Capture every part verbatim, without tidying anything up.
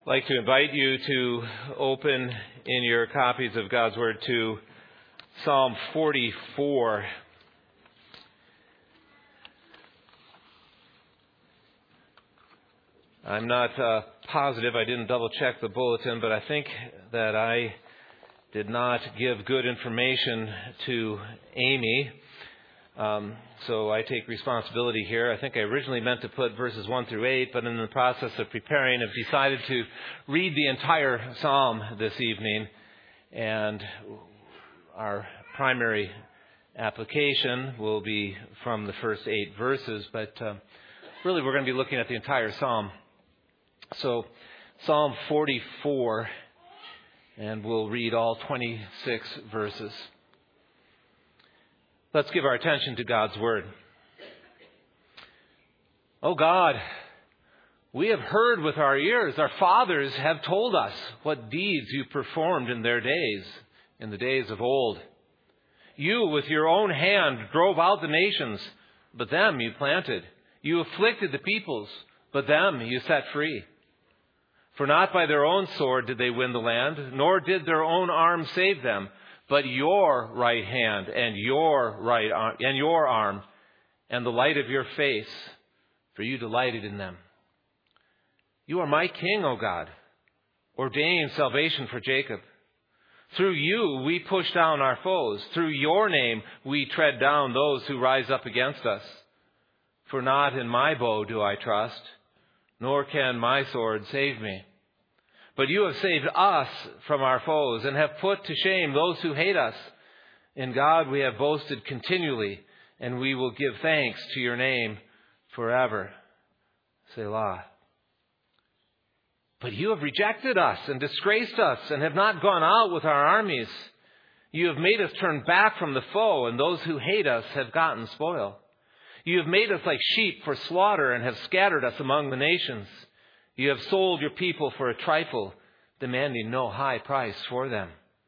I'd like to invite you to open in your copies of God's Word to Psalm forty-four. I'm not uh, positive, I didn't double check the bulletin, but I think that I did not give good information to Amy. Um, so I take responsibility here. I think I originally meant to put verses one through eight, but in the process of preparing, I've decided to read the entire psalm this evening. And our primary application will be from the first eight verses, but uh, really we're going to be looking at the entire psalm. So Psalm forty-four, and we'll read all twenty-six verses. Let's give our attention to God's Word. O God, we have heard with our ears, our fathers have told us what deeds you performed in their days, in the days of old. You with your own hand drove out the nations, but them you planted. You afflicted the peoples, but them you set free. For not by their own sword did they win the land, nor did their own arm save them, but your right hand and your right arm, and your arm and the light of your face, for you delighted in them. You are my king, O God. Ordain salvation for Jacob. Through you we push down our foes. Through your name we tread down those who rise up against us. For not in my bow do I trust, nor can my sword save me. But you have saved us from our foes and have put to shame those who hate us. In God we have boasted continually, and we will give thanks to your name forever. Selah. But you have rejected us and disgraced us and have not gone out with our armies. You have made us turn back from the foe, and those who hate us have gotten spoil. You have made us like sheep for slaughter and have scattered us among the nations. You have sold your people for a trifle, demanding no high price for them.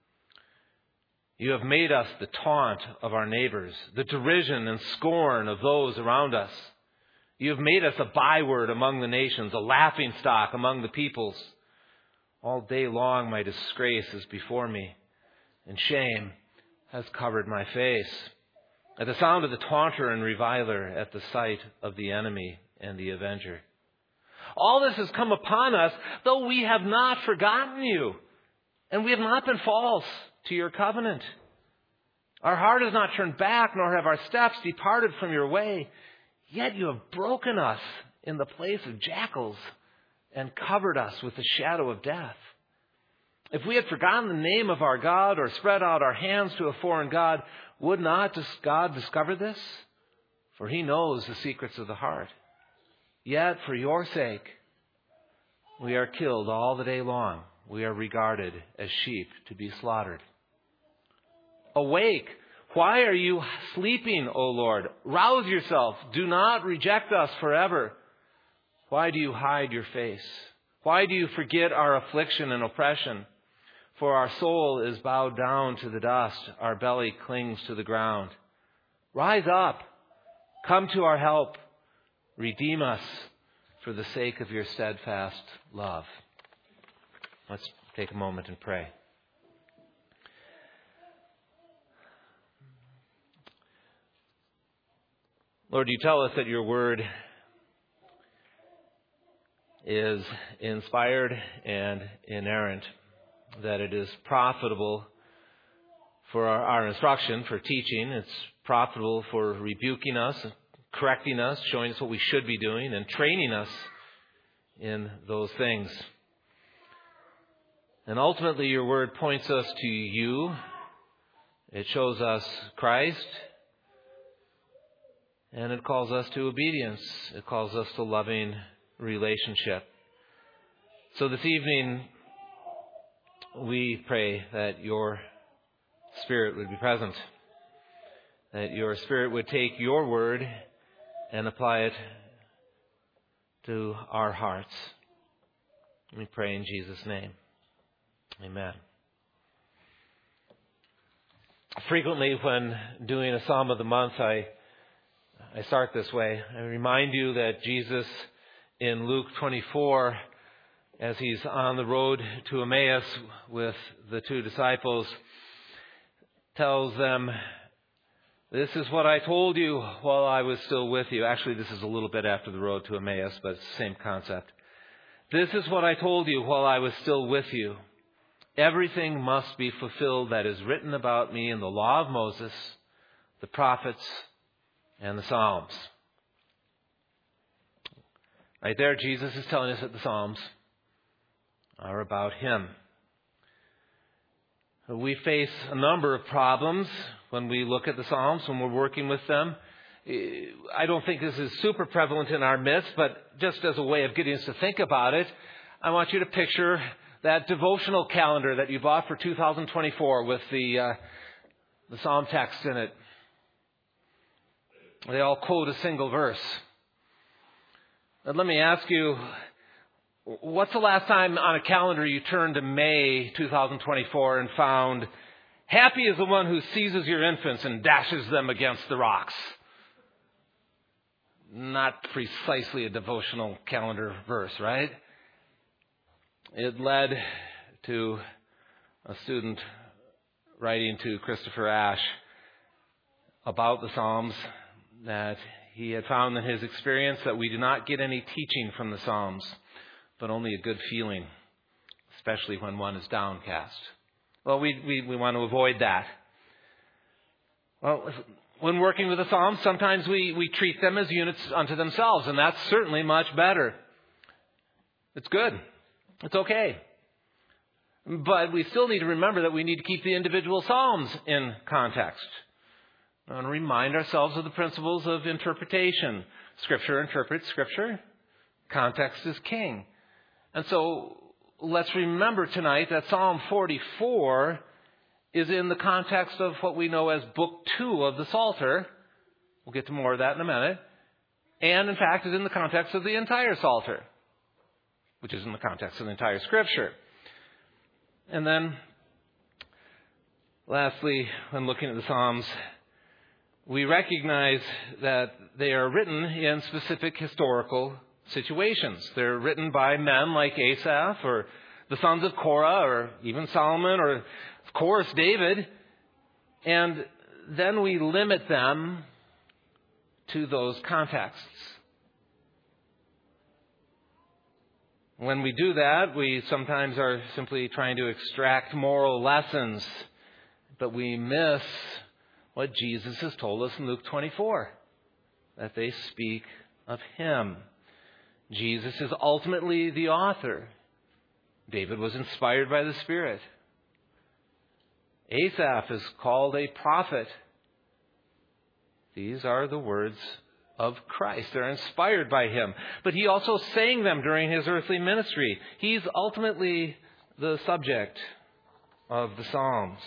You have made us the taunt of our neighbors, the derision and scorn of those around us. You have made us a byword among the nations, a laughingstock among the peoples. All day long my disgrace is before me, and shame has covered my face. At the sound of the taunter and reviler, at the sight of the enemy and the avenger. All this has come upon us, though we have not forgotten you, and we have not been false to your covenant. Our heart has not turned back, nor have our steps departed from your way. Yet you have broken us in the place of jackals and covered us with the shadow of death. If we had forgotten the name of our God or spread out our hands to a foreign God, would not God discover this? For he knows the secrets of the heart. Yet for your sake, we are killed all the day long. We are regarded as sheep to be slaughtered. Awake! Why are you sleeping, O Lord? Rouse yourself. Do not reject us forever. Why do you hide your face? Why do you forget our affliction and oppression? For our soul is bowed down to the dust. Our belly clings to the ground. Rise up. Come to our help. Redeem us for the sake of your steadfast love. Let's take a moment and pray. Lord, you tell us that your word is inspired and inerrant, that it is profitable for our, our instruction, for teaching. It's profitable for rebuking us, correcting us, showing us what we should be doing, and training us in those things. And ultimately, your word points us to you. It shows us Christ. And it calls us to obedience. It calls us to loving relationship. So this evening, we pray that your Spirit would be present. That your Spirit would take your word and apply it to our hearts. We pray in Jesus' name. Amen. Frequently when doing a Psalm of the Month, I I start this way. I remind you that Jesus in Luke twenty-four as he's on the road to Emmaus with the two disciples, tells them, "This is what I told you while I was still with you." Actually, this is a little bit after the road to Emmaus, but it's the same concept. "This is what I told you while I was still with you. Everything must be fulfilled that is written about me in the law of Moses, the prophets, and the Psalms." Right there, Jesus is telling us that the Psalms are about Him. We face a number of problems when we look at the Psalms, when we're working with them. I don't think this is super prevalent in our midst, but just as a way of getting us to think about it, I want you to picture that devotional calendar that you bought for two thousand twenty-four with the uh, the Psalm text in it. They all quote a single verse. And let me ask you, what's the last time on a calendar you turned to May two thousand twenty-four and found, "Happy is the one who seizes your infants and dashes them against the rocks"? Not precisely a devotional calendar verse, right? It led to a student writing to Christopher Ash about the Psalms that he had found in his experience that we do not get any teaching from the Psalms, but only a good feeling, especially when one is downcast. Well, we, we, we want to avoid that. Well, when working with the Psalms, sometimes we, we treat them as units unto themselves, and that's certainly much better. It's good. It's okay. But we still need to remember that we need to keep the individual Psalms in context and remind ourselves of the principles of interpretation. Scripture interprets Scripture. Context is king. And so let's remember tonight that Psalm forty-four is in the context of what we know as Book two of the Psalter. We'll get to more of that in a minute. And in fact is in the context of the entire Psalter, which is in the context of the entire Scripture. And then, lastly, when looking at the Psalms, we recognize that they are written in specific historical situations. They're written by men like Asaph or the sons of Korah or even Solomon or, of course, David. And then we limit them to those contexts. When we do that, we sometimes are simply trying to extract moral lessons, but we miss what Jesus has told us in Luke twenty-four, that they speak of Him. Jesus is ultimately the author. David was inspired by the Spirit. Asaph is called a prophet. These are the words of Christ. They're inspired by Him. But He also sang them during His earthly ministry. He's ultimately the subject of the Psalms.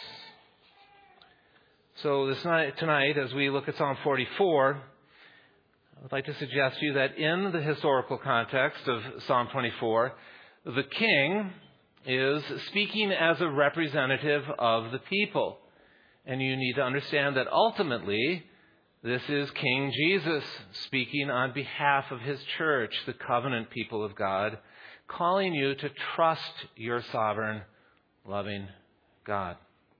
So this night, tonight, as we look at Psalm forty-four, I'd like to suggest to you that in the historical context of Psalm twenty-four, the king is speaking as a representative of the people. And you need to understand that ultimately, this is King Jesus speaking on behalf of His church, the covenant people of God, calling you to trust your sovereign, loving God.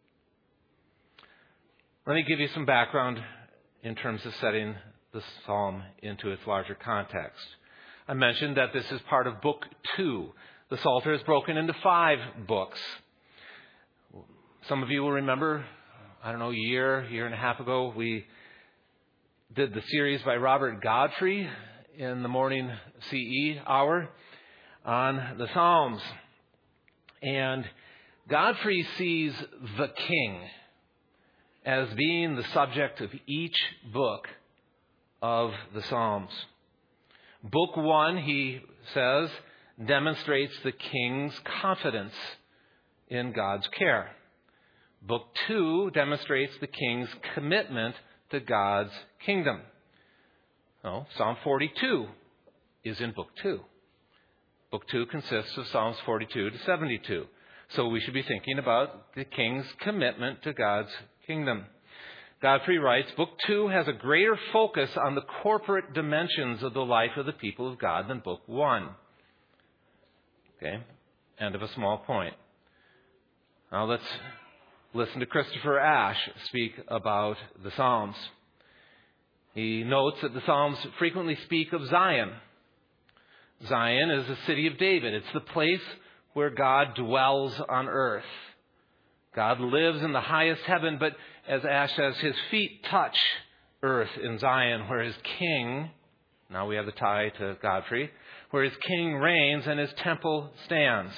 Let me give you some background in terms of setting the psalm into its larger context. I mentioned that this is part of Book two. The Psalter is broken into five books. Some of you will remember, I don't know, a year, year and a half ago, we did the series by Robert Godfrey in the morning C E hour on the Psalms. And Godfrey sees the king as being the subject of each book of the Psalms. Book one, he says, demonstrates the king's confidence in God's care. Book two demonstrates the king's commitment to God's kingdom. Oh, Psalm forty-two is in Book two. Book two consists of Psalms forty-two to seventy-two. So we should be thinking about the king's commitment to God's kingdom. Godfrey writes, Book two has a greater focus on the corporate dimensions of the life of the people of God than Book one. Okay? End of a small point. Now let's listen to Christopher Ash speak about the Psalms. He notes that the Psalms frequently speak of Zion. Zion is the city of David. It's the place where God dwells on earth. God lives in the highest heaven, but as Ash says, his feet touch earth in Zion, where his king, now we have the tie to Godfrey, where his king reigns and his temple stands.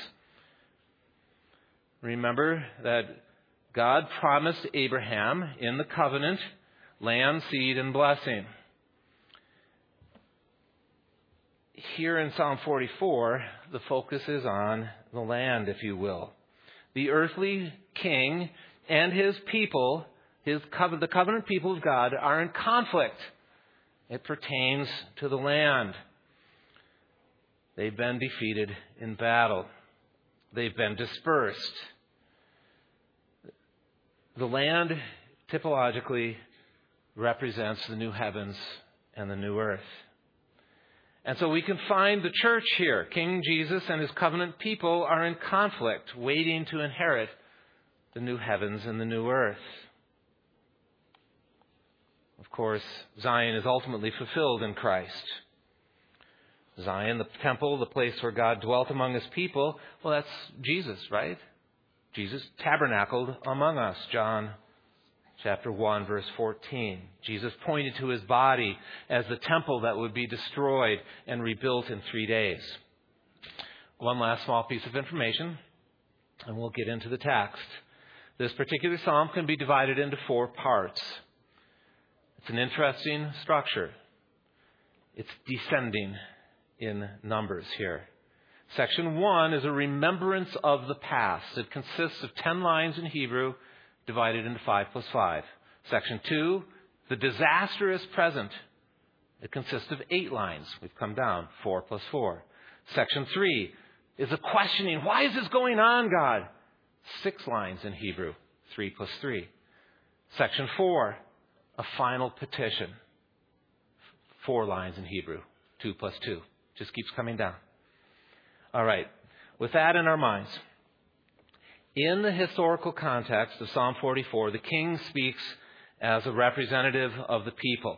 Remember that God promised Abraham in the covenant land, seed, and blessing. Here in Psalm forty-four, the focus is on the land, if you will. The earthly king and his people, his covenant, the covenant people of God, are in conflict. It pertains to the land. They've been defeated in battle. They've been dispersed. The land, typologically, represents the new heavens and the new earth. And so we can find the church here. King Jesus and his covenant people are in conflict, waiting to inherit the new heavens and the new earth. Of course, Zion is ultimately fulfilled in Christ. Zion, the temple, the place where God dwelt among his people, well, that's Jesus, right? Jesus tabernacled among us, John chapter one, verse fourteen. Jesus pointed to his body as the temple that would be destroyed and rebuilt in three days. One last small piece of information, and we'll get into the text. This particular psalm can be divided into four parts. It's an interesting structure. It's descending in numbers here. Section one is a remembrance of the past. It consists of ten lines in Hebrew, divided into five plus five. Section two, the disastrous present. It consists of eight lines. We've come down, four plus four. Section three is a questioning. Why is this going on, God? Six lines in Hebrew, three plus three. Section four, a final petition. Four lines in Hebrew, two plus two. Just keeps coming down. All right. With that in our minds, in the historical context of Psalm forty-four, the king speaks as a representative of the people.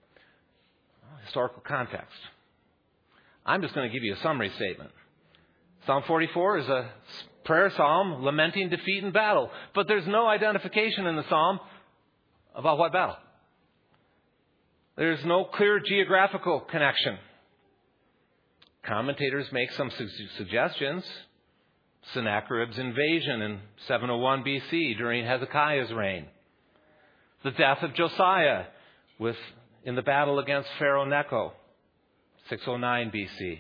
Historical context. I'm just going to give you a summary statement. Psalm forty-four is a prayer psalm lamenting defeat in battle, but there's no identification in the psalm about what battle. There's no clear geographical connection. Commentators make some su- suggestions. Sennacherib's invasion in seven oh one B C during Hezekiah's reign. The death of Josiah with, in the battle against Pharaoh Necho, six oh nine B C.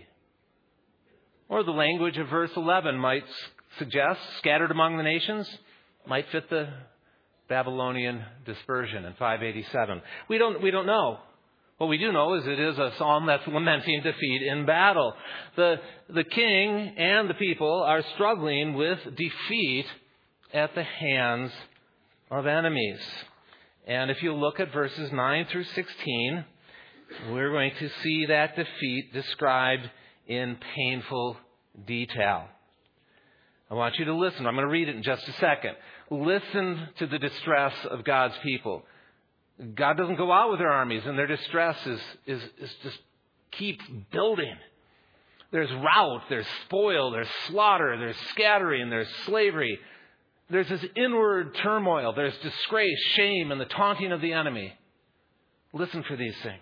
Or the language of verse eleven might suggest, scattered among the nations, might fit the Babylonian dispersion in five eighty-seven. We don't, we don't know. What we do know is it is a psalm that's lamenting defeat in battle. The, the king and the people are struggling with defeat at the hands of enemies. And if you look at verses nine through sixteen, we're going to see that defeat described in painful detail. I want you to listen. I'm going to read it in just a second. Listen to the distress of God's people. God doesn't go out with their armies, and their distress is, is, is just keeps building. There's rout, there's spoil, there's slaughter, there's scattering, there's slavery. There's this inward turmoil. There's disgrace, shame, and the taunting of the enemy. Listen for these things.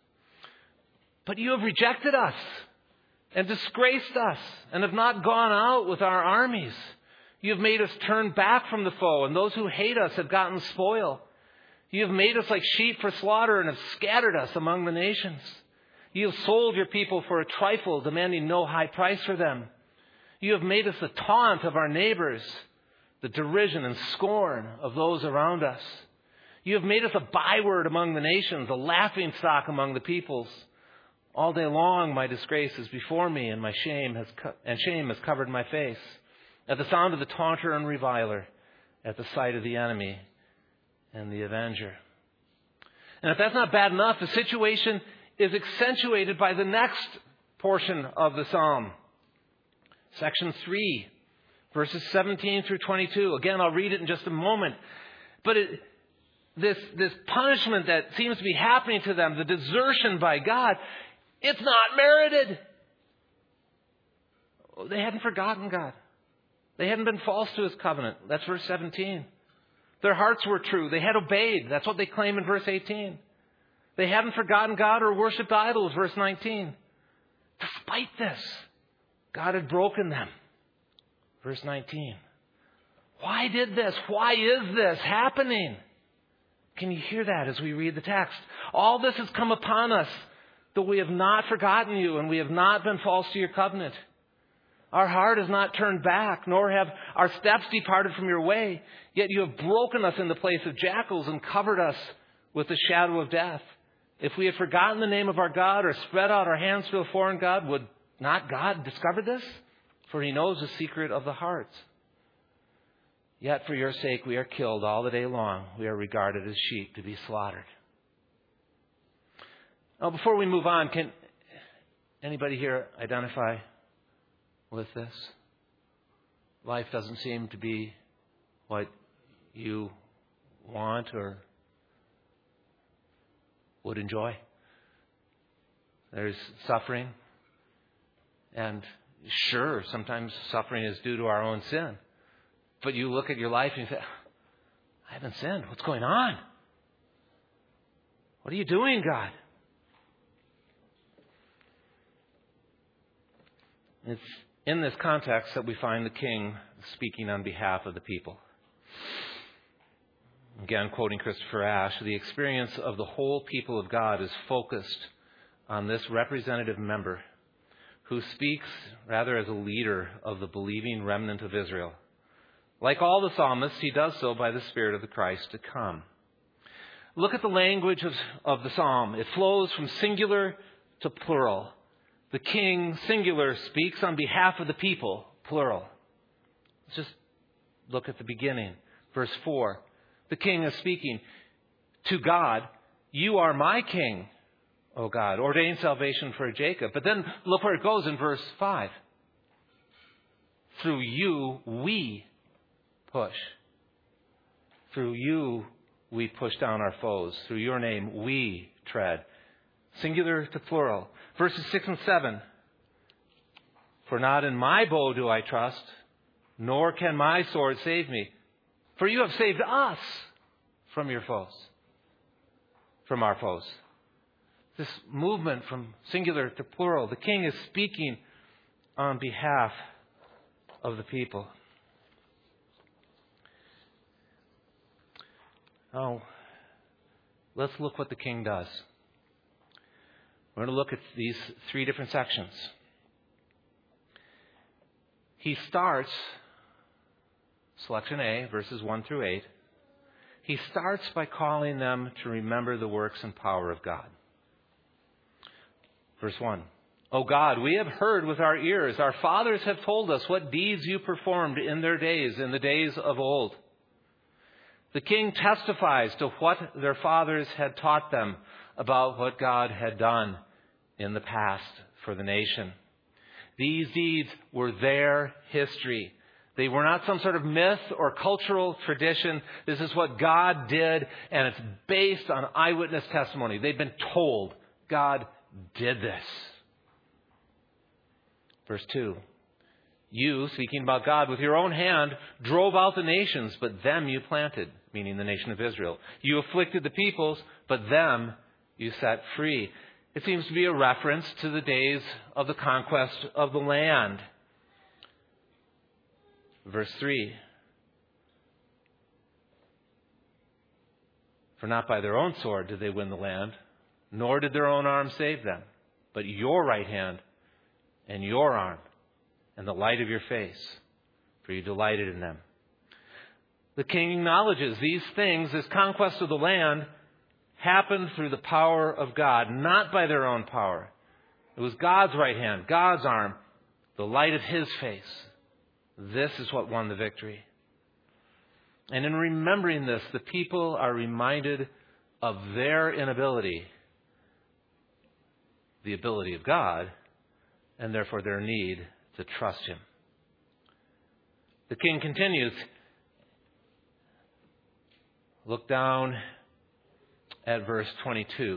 But you have rejected us and disgraced us and have not gone out with our armies. You have made us turn back from the foe, and those who hate us have gotten spoil. You have made us like sheep for slaughter and have scattered us among the nations. You have sold your people for a trifle, demanding no high price for them. You have made us the taunt of our neighbors, the derision and scorn of those around us. You have made us a byword among the nations, a laughing stock among the peoples. All day long my disgrace is before me, and my shame has co- and shame has covered my face. At the sound of the taunter and reviler, at the sight of the enemy and the avenger. And if that's not bad enough, the situation is accentuated by the next portion of the psalm. section three, verses seventeen through twenty-two. Again, I'll read it in just a moment. But it, this, this punishment that seems to be happening to them, the desertion by God, it's not merited. They hadn't forgotten God. They hadn't been false to His covenant. That's verse seventeen. Their hearts were true. They had obeyed. That's what they claim in verse eighteen. They hadn't forgotten God or worshipped idols, verse nineteen. Despite this, God had broken them. Verse nineteen. Why did this? Why is this happening? Can you hear that as we read the text? All this has come upon us, though we have not forgotten you and we have not been false to your covenant. Our heart has not turned back, nor have our steps departed from your way. Yet you have broken us in the place of jackals and covered us with the shadow of death. If we had forgotten the name of our God or spread out our hands to a foreign God, would not God discover this? For He knows the secret of the hearts. Yet for your sake we are killed all the day long. We are regarded as sheep to be slaughtered. Now, before we move on, can anybody here identify with this? Life doesn't seem to be what you want or would enjoy. There's suffering. And sure, sometimes suffering is due to our own sin. But you look at your life and you say, I haven't sinned. What's going on? What are you doing, God? It's in this context that we find the king speaking on behalf of the people. Again, quoting Christopher Ash, the experience of the whole people of God is focused on this representative member who speaks rather as a leader of the believing remnant of Israel. Like all the psalmists, he does so by the Spirit of the Christ to come. Look at the language of, of the psalm. It flows from singular to plural. The king, singular, speaks on behalf of the people, plural. Let's just look at the beginning. Verse four. The king is speaking to God. You are my king, O God. Ordain salvation for Jacob. But then look where it goes in verse five. Through you we push. Through you we push down our foes. Through your name we tread. Singular to plural. Verses six and seven. For not in my bow do I trust, nor can my sword save me. For you have saved us from your foes. From our foes. This movement from singular to plural. The king is speaking on behalf of the people. Now, let's look what the king does. We're going to look at these three different sections. He starts, selection A, verses one through eight. He starts by calling them to remember the works and power of God. Verse one. O God, we have heard with our ears. Our fathers have told us what deeds you performed in their days, in the days of old. The king testifies to what their fathers had taught them about what God had done in the past for the nation. These deeds were their history. They were not some sort of myth or cultural tradition. This is what God did, and it's based on eyewitness testimony. They've been told God did this. Verse two. You, speaking about God, with your own hand drove out the nations, but them you planted, meaning the nation of Israel. You afflicted the peoples, but them you set free. It seems to be a reference to the days of the conquest of the land. Verse three. For not by their own sword did they win the land, nor did their own arm save them, but your right hand and your arm and the light of your face, for you delighted in them. The king acknowledges these things, this conquest of the land, happened through the power of God, not by their own power. It was God's right hand, God's arm, the light of His face. This is what won the victory. And in remembering this, the people are reminded of their inability, the ability of God, and therefore their need to trust Him. The king continues. Look down at verse twenty-two.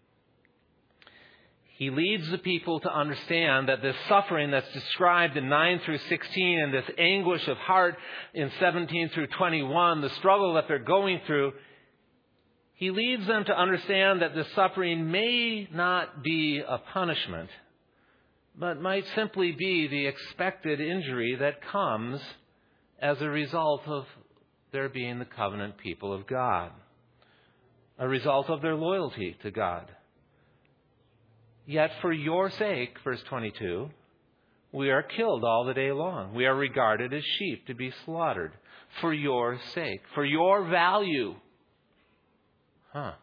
He leads the people to understand that this suffering that's described in nine through sixteen and this anguish of heart in seventeen through twenty-one, the struggle that they're going through, he leads them to understand that this suffering may not be a punishment, but might simply be the expected injury that comes as a result of their being the covenant people of God, a result of their loyalty to God. Yet for your sake, verse twenty-two, we are killed all the day long. We are regarded as sheep to be slaughtered for your sake, for your value. Huh.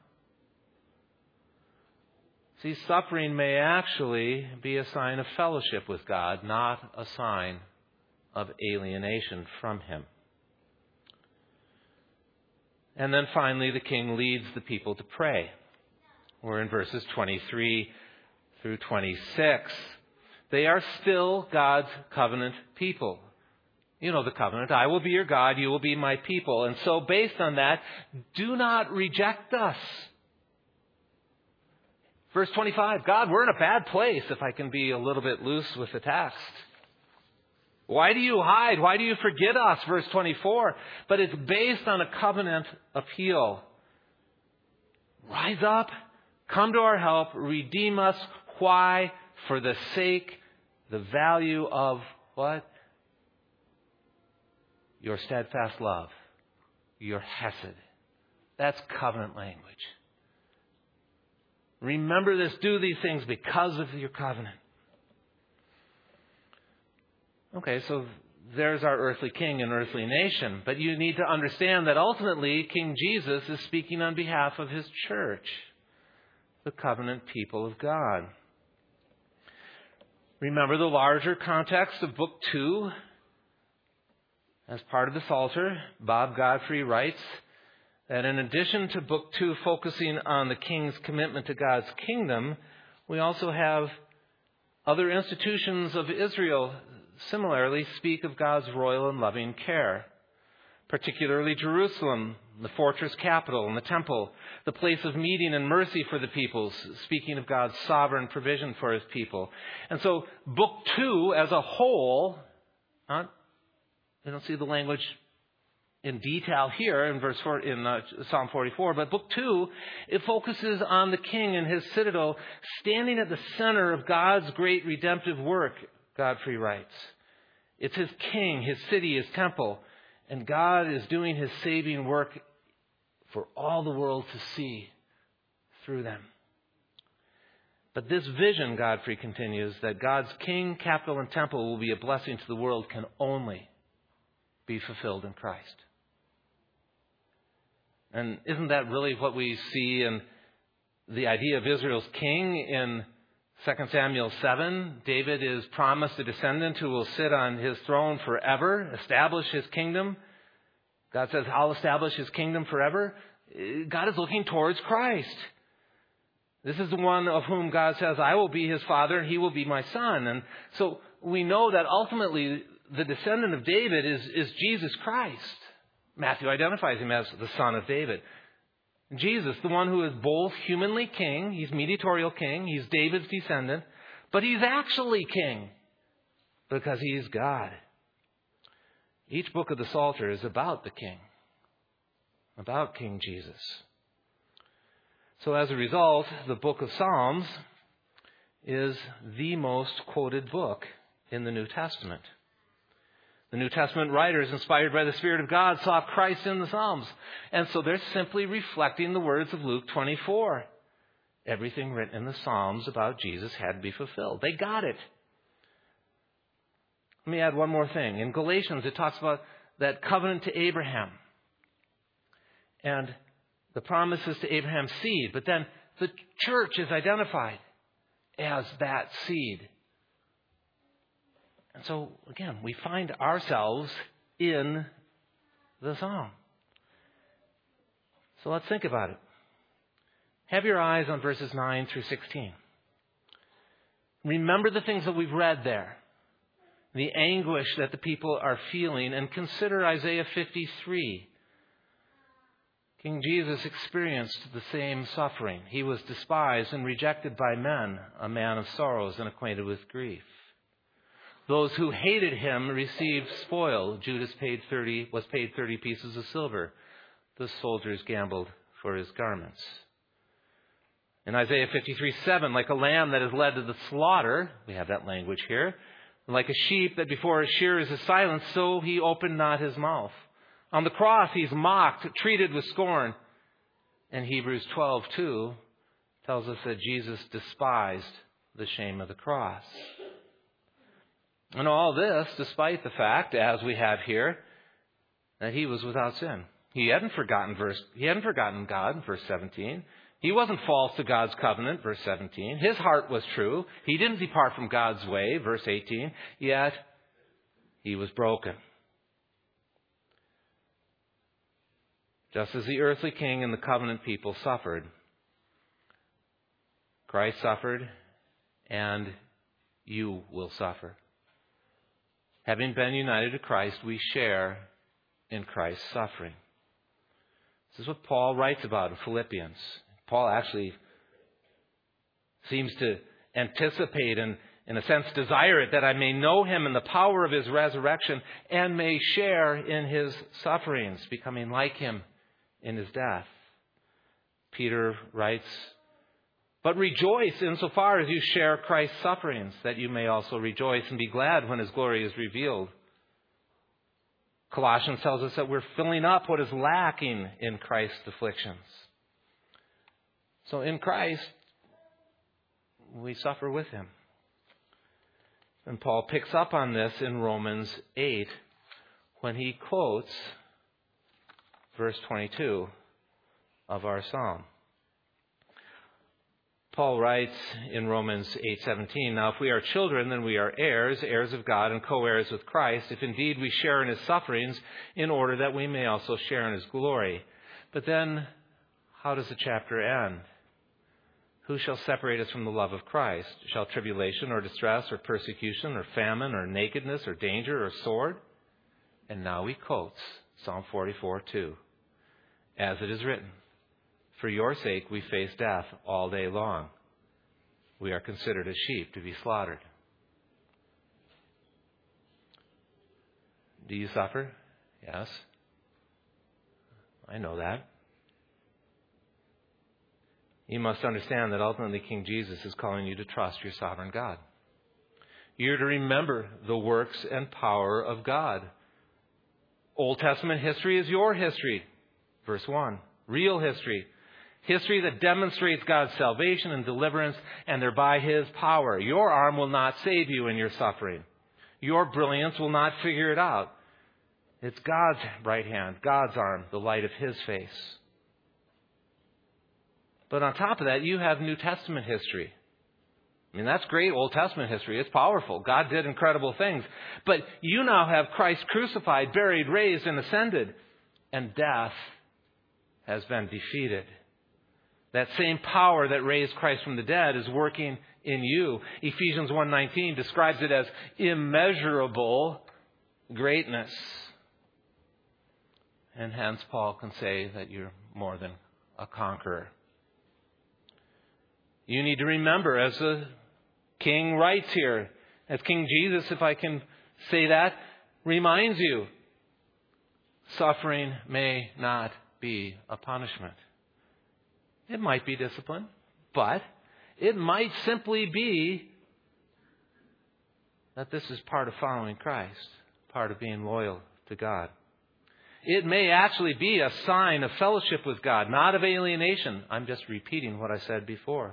See, suffering may actually be a sign of fellowship with God, not a sign of alienation from Him. And then finally, the king leads the people to pray. We're in verses twenty-three through twenty-six. They are still God's covenant people. You know the covenant. I will be your God, you will be my people. And so based on that, do not reject us. Verse twenty-five, God, we're in a bad place, if I can be a little bit loose with the text. Why do you hide? Why do you forget us? Verse twenty-four. But it's based on a covenant appeal. Rise up, come to our help, redeem us. Why? For the sake, the value of what? Your steadfast love. Your hesed. That's covenant language. Remember this, do these things because of your covenant. Okay, so there's our earthly king and earthly nation. But you need to understand that ultimately King Jesus is speaking on behalf of His church, the covenant people of God. Remember the larger context of Book two? As part of the Psalter, Bob Godfrey writes that in addition to Book two focusing on the king's commitment to God's kingdom, we also have other institutions of Israel similarly speak of God's royal and loving care, particularly Jerusalem, the fortress capital and the temple, the place of meeting and mercy for the peoples, speaking of God's sovereign provision for His people. And so Book two as a whole, not, we don't see the language in detail here in verse four, in uh, Psalm forty-four, but Book two, it focuses on the king and his citadel standing at the center of God's great redemptive work, Godfrey writes. It's His king, His city, His temple, and God is doing His saving work for all the world to see through them. But this vision, Godfrey continues, that God's king, capital, and temple will be a blessing to the world can only be fulfilled in Christ. And isn't that really what we see in the idea of Israel's king in Second Samuel seven? David is promised a descendant who will sit on his throne forever, establish his kingdom. God says, I'll establish His kingdom forever. God is looking towards Christ. This is the one of whom God says, I will be His father and He will be my son. And so we know that ultimately the descendant of David is, is Jesus Christ. Matthew identifies Him as the son of David. Jesus, the one who is both humanly king, He's mediatorial king, He's David's descendant, but He's actually king because He's God. Each book of the Psalter is about the king, about King Jesus. So as a result, the book of Psalms is the most quoted book in the New Testament. The New Testament writers, inspired by the Spirit of God, saw Christ in the Psalms. And so they're simply reflecting the words of Luke twenty-four. Everything written in the Psalms about Jesus had to be fulfilled. They got it. Let me add one more thing. In Galatians, it talks about that covenant to Abraham. And the promises to Abraham's seed. But then the church is identified as that seed. And so, again, we find ourselves in the psalm. So let's think about it. Have your eyes on verses nine through sixteen. Remember the things that we've read there. the anguish that the people are feeling. And consider Isaiah fifty-three. King Jesus experienced the same suffering. He was despised and rejected by men, a man of sorrows and acquainted with grief. Those who hated him received spoil. Judas paid thirty, was paid thirty pieces of silver. The soldiers gambled for his garments. In Isaiah fifty-three seven, like a lamb that is led to the slaughter, we have that language here, like a sheep that before his shearers is silent, so he opened not his mouth. On the cross, he's mocked, treated with scorn. And Hebrews twelve two tells us that Jesus despised the shame of the cross. And all this, despite the fact, as we have here, that he was without sin. He hadn't forgotten verse, he hadn't forgotten God, verse seventeen. He wasn't false to God's covenant, verse seventeen. His heart was true. He didn't depart from God's way, verse eighteen. Yet, he was broken. Just as the earthly king and the covenant people suffered, Christ suffered, and you will suffer. Having been united to Christ, we share in Christ's suffering. This is what Paul writes about in Philippians. Paul actually seems to anticipate and, in a sense, desire it, that I may know him in the power of his resurrection and may share in his sufferings, becoming like him in his death. Peter writes, but rejoice insofar as you share Christ's sufferings, that you may also rejoice and be glad when his glory is revealed. Colossians tells us that we're filling up what is lacking in Christ's afflictions. So in Christ, we suffer with him. And Paul picks up on this in Romans eight when he quotes verse twenty-two of our psalm. Paul writes in Romans eight seventeen, now if we are children, then we are heirs, heirs of God and co-heirs with Christ, if indeed we share in his sufferings, in order that we may also share in his glory. But then, how does the chapter end? Who shall separate us from the love of Christ? Shall tribulation or distress or persecution or famine or nakedness or danger or sword? And now he quotes Psalm forty-four two. As it is written, for your sake we face death all day long. We are considered as sheep to be slaughtered. Do you suffer? Yes. I know that. You must understand that ultimately King Jesus is calling you to trust your sovereign God. You're to remember the works and power of God. Old Testament history is your history. Verse one, real history. History that demonstrates God's salvation and deliverance, and thereby his power. Your arm will not save you in your suffering. Your brilliance will not figure it out. It's God's right hand, God's arm, the light of his face. But on top of that, you have New Testament history. I mean, that's great Old Testament history. It's powerful. God did incredible things. But you now have Christ crucified, buried, raised, and ascended. And death has been defeated. That same power that raised Christ from the dead is working in you. Ephesians one nineteen describes it as immeasurable greatness. And hence Paul can say that you're more than a conqueror. You need to remember, as the King writes here, as King Jesus, if I can say that, reminds you, suffering may not be a punishment. It might be discipline, but it might simply be that this is part of following Christ, part of being loyal to God. It may actually be a sign of fellowship with God, not of alienation. I'm just repeating what I said before.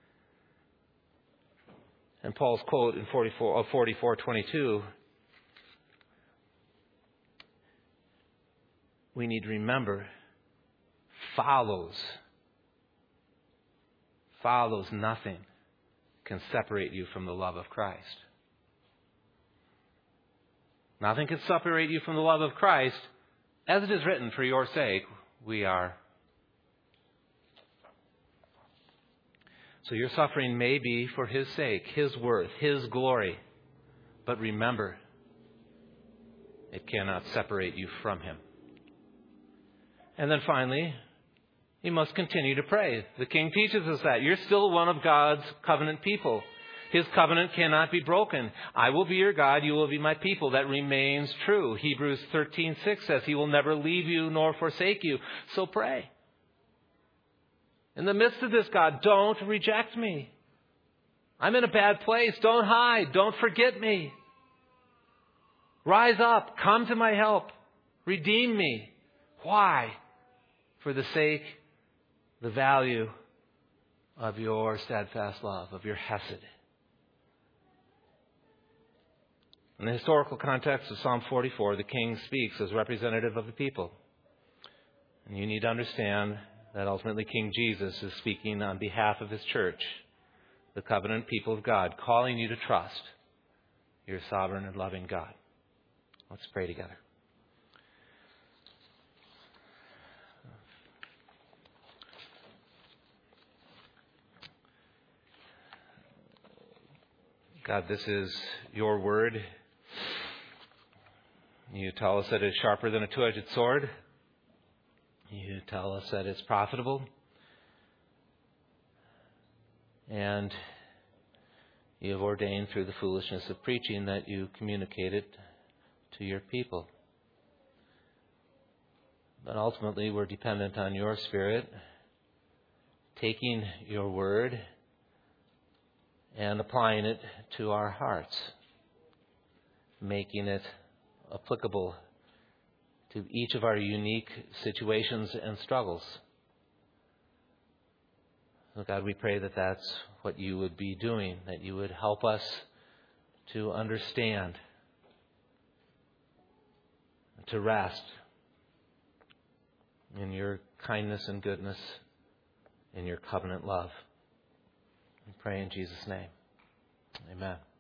And Paul's quote in forty-four twenty-two, we need to remember, follows, follows nothing can separate you from the love of Christ. Nothing can separate you from the love of Christ. As it is written, for your sake, we are. So your suffering may be for his sake, his worth, his glory. But remember, It cannot separate you from Him. And then finally, you must continue to pray. The King teaches us that. You're still one of God's covenant people. His covenant cannot be broken. I will be your God, you will be my people. That remains true. Hebrews thirteen six says He will never leave you nor forsake you. So pray. In the midst of this, God, don't reject me. I'm in a bad place. Don't hide. Don't forget me. Rise up. Come to my help. Redeem me. Why? For the sake, the value of your steadfast love, of your hesed. In the historical context of Psalm forty-four, the king speaks as representative of the people. And you need to understand that ultimately King Jesus is speaking on behalf of His church, the covenant people of God, calling you to trust your sovereign and loving God. Let's pray together. God, this is your word. You tell us that it's sharper than a two-edged sword. You tell us that it's profitable. And you have ordained through the foolishness of preaching that you communicate it to your people. But ultimately, we're dependent on your Spirit, taking your word and applying it to our hearts, making it applicable to each of our unique situations and struggles. So God, we pray that that's what you would be doing, that you would help us to understand, to rest in your kindness and goodness, in your covenant love. We pray in Jesus' name. Amen.